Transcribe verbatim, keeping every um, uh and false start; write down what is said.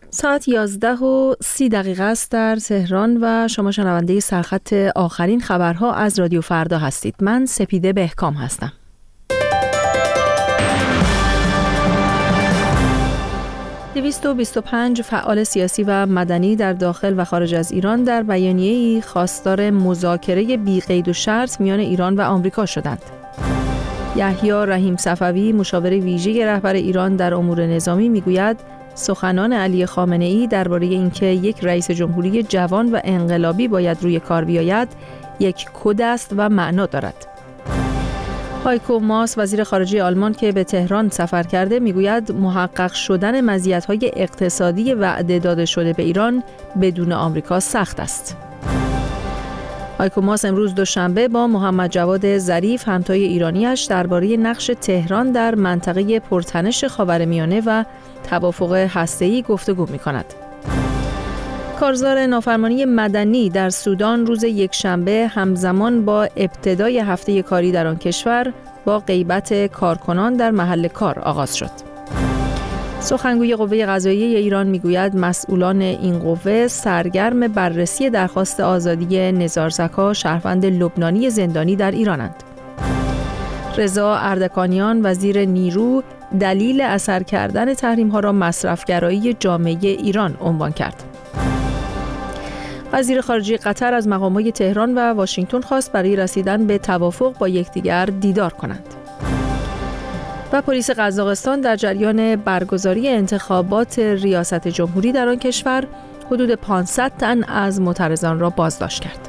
ساعت یازده و سی دقیقه است در تهران و شما شنونده سرخط آخرین خبرها از رادیو فردا هستید. من سپیده بهکام هستم. دویست و بیست و پنج فعال سیاسی و مدنی در داخل و خارج از ایران در بیانیه‌ای خواستار مذاکره بی قید و شرط میان ایران و آمریکا شدند. یحیی رحیم صفوی، مشاور ویژه رهبر ایران در امور نظامی، میگوید سخنان علی خامنه‌ای درباره اینکه یک رئیس جمهوری جوان و انقلابی باید روی کار بیاید یک کد است و معنا دارد. هایکو ماس، وزیر خارجه آلمان که به تهران سفر کرده، میگوید محقق شدن مزیت‌های اقتصادی وعده داده شده به ایران بدون آمریکا سخت است. هایکو ماس امروز دوشنبه با محمد جواد ظریف، همتای ایرانیش، درباره نقش تهران در منطقه پرتنش خاورمیانه و توافق هسته‌ای گفتگو می‌کند. کارزار نافرمانی مدنی در سودان روز یکشنبه همزمان با ابتدای هفته کاری در آن کشور با غیبت کارکنان در محل کار آغاز شد. سخنگوی قوه قضاییه ایران میگوید مسئولان این قوه سرگرم بررسی درخواست آزادی نزار زکا، شهروند لبنانی زندانی در ایرانند. رضا اردکانیان، وزیر نیرو، دلیل اثر کردن تحریم‌ها را مصرفگرایی جامعه ایران عنوان کرد. وزیر خارجه قطر از مقام‌های تهران و واشنگتن خواست برای رسیدن به توافق با یکدیگر دیدار کنند. و پلیس قزاقستان در جریان برگزاری انتخابات ریاست جمهوری در آن کشور حدود پانصد تن از معترضان را بازداشت کرد.